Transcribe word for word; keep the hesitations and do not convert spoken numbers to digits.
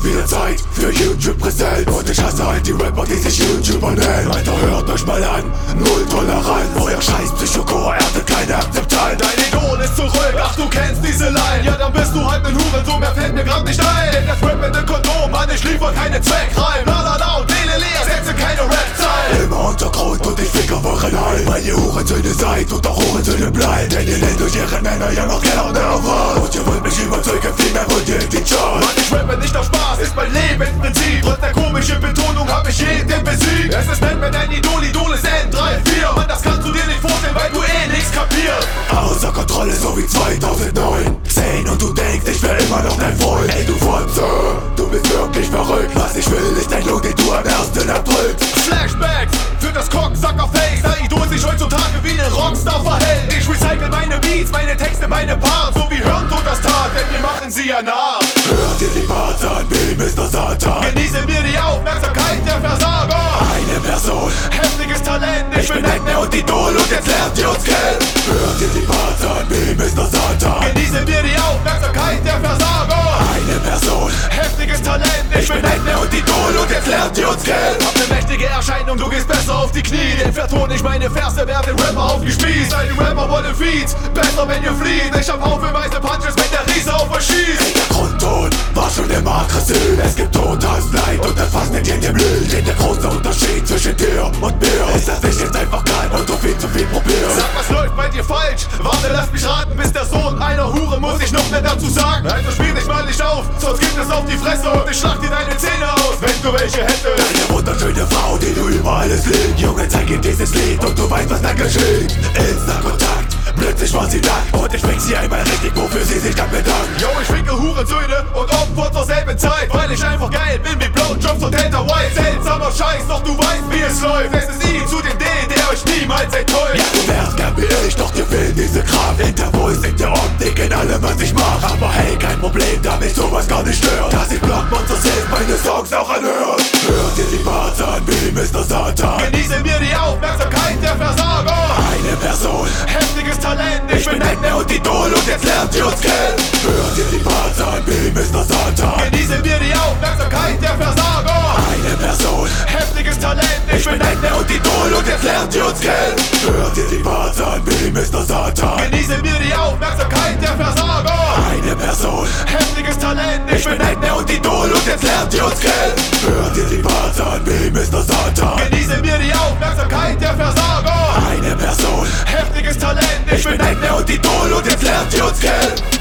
wieder Zeit für YouTube präsent. Und ich hasse halt die Rapper, die sich YouTuber nennen. Alter, hört euch mal an, null Toleranz. Euer scheiß Psychochor erntet keine Akzeptanz. Dein Idol ist zurück, ach du kennst diese Line. Ja, dann bist du halt ne Hurensohn, mehr fällt mir grad nicht ein. Denn das Rap mit dem Kondom, Mann, ich liefer keine Zweckreim. La la la und lelele, setze keine Rap-Zeit. Immer Untergrund und ich fick auf euren Heim. Weil ihr Hurensöhne seid und auch Hurensöhne bleibt. Denn ihr nennt euch ihre Männer ja noch gerne auf was. Und ihr wollt mich überzeugen, viel mehr wollt ihr in die Chart. Mann, ich rappe nicht auf Spaß, ist mein Lebensprinzip. Trotz der komischen Betonung hab ich jeden besiegt. Es ist nett, wenn dein Idol, Idol ist N drei vier. Mann, das kannst du dir nicht vorstellen, weil du eh nichts kapierst. Außer Kontrolle, so wie zweitausendneun. Zehn und du denkst, ich wär immer noch dein Freund. Ey, du Fotze, du bist wirklich verrückt. Was ich will, ist dein Look, den du am ersten erdrückst. Flashbacks für das Cocksucker-Face. Da Idol sich heutzutage wie ne Rockstar verhält. Ich recycle meine Beats, meine Texte, meine Parts. So wie Hirntod das tat, denn wir machen sie ja nach. Hört ihr die Parts an, wie Mister Satan. Genießen wir die Aufmerksamkeit der Versager. Eine Person, heftiges Talent. Ich, ich bin Acne und Idol und jetzt lernt ihr uns kennen. Hört ihr die Parts an, wie Mister Satan. Genießen wir die Aufmerksamkeit der Versager. Eine Person, heftiges Talent. Ich, ich bin Acne und Idol und jetzt lernt ihr uns kennen. Hab ne mächtige Erscheinung, du gehst besser auf die Knie. Denn verton ich meine Verse, werden Rapper aufgespießt. Deine Rapper wollen Feeds, besser wenn ihr flieht. Ich hab haufenweise Punches, wenn der Riese auf euch schießt. Der Grundton war schon immer aggressiv. Es gibt Tod, Hass, Leid und das fast nicht in dem Müll. Denn der große Unterschied zwischen dir und mir ist, dass ich jetzt einfach kann und du viel zu viel probierst. Sag, was läuft bei dir falsch? Warte, lass mich raten, bis der Sohn einer Hure muss ich noch mehr dazu sagen. Also spiel dich mal nicht auf, sonst gibt es auf die Fresse und ich schlag dir deine Zähne aus, wenn du welche hättest. Deine wunderschöne Frau, die du über alles liebst. Junge, zeig ihr dieses Lied und du weißt, was da geschieht. Insta-Kontakt, plötzlich war sie nackt und ich bring sie einmal richtig, wofür sie sich dann bedankt. Yo, ich winke Hurensöhne und Opfer zur selben Zeit, weil ich einfach geil bin wie Blowjobs und Hater White. Seltsamer Scheiß, doch du weißt, wie es läuft. Es ist I zu dem D, der euch niemals enttäuscht. Ja, du wärst gern wie ich, doch dir fehlt diese Kraft. Interpuls in der Optik, in allem, was ich mach. Aber hey, kein Problem, da mich sowas gar nicht stört. Dass ich Blockmonsters hilft, meine Songs auch anhört. Hört ihr die Parts an, wie Mister Satan. Genießen wir die Aufmerksamkeit der Versager. Eine Person, heftiges Talent. Ich, ich bin Acne und Idol und jetzt lernt ihr uns kennen. Hört ihr die Parts an, wie Mister Satan. Genießen wir die Aufmerksamkeit der Versager. Eine Person, heftiges Talent. Ich, ich bin Acne und Idol und jetzt lernt ihr uns kennen. Hört ihr die Parts an, wie Mister Satan. Genießen wir die Aufmerksamkeit der Versager. Eine Person, heftiges Talent. Ich, ich bin Acne und Idol und jetzt lernt ihr uns kennen. Hört ihr die Parts an, wie Mister Satan. Genießen wir die Aufmerksamkeit der Versager. Eine Person, heftiges Talent. Ich, ich bin Acne und Idol und jetzt lernt ihr uns kennen.